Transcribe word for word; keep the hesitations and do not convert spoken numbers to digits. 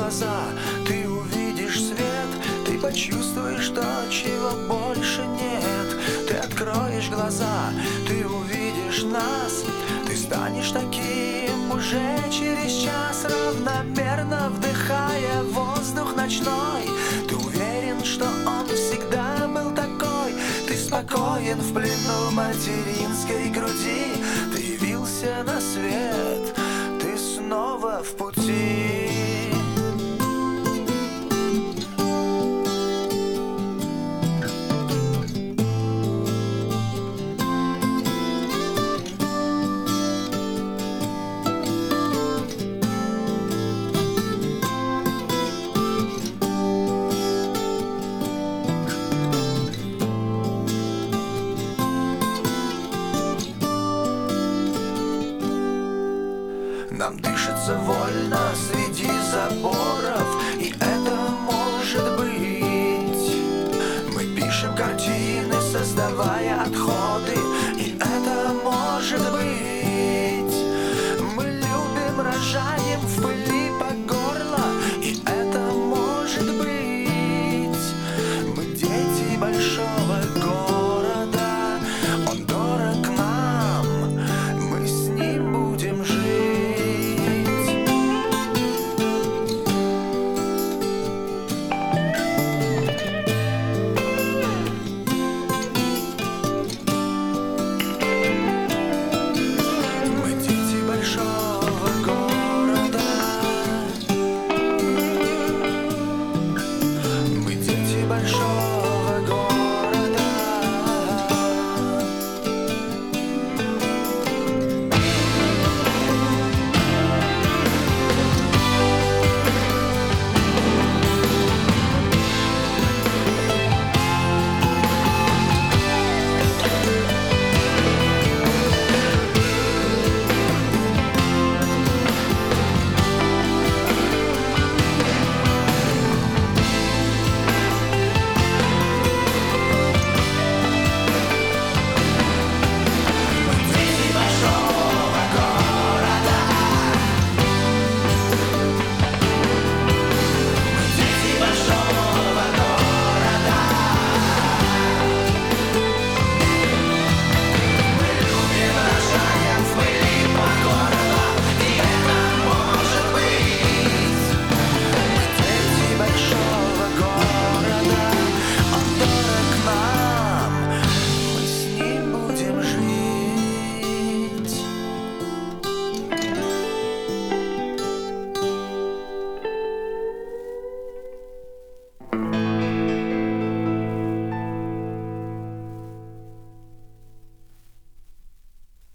глаза, ты увидишь свет, ты почувствуешь то, чего больше нет. Ты откроешь глаза, ты увидишь нас, ты станешь таким уже через час, равномерно вдыхая воздух ночной. Ты уверен, что он всегда был такой. Ты спокоен в плену материнской груди, ты явился на свет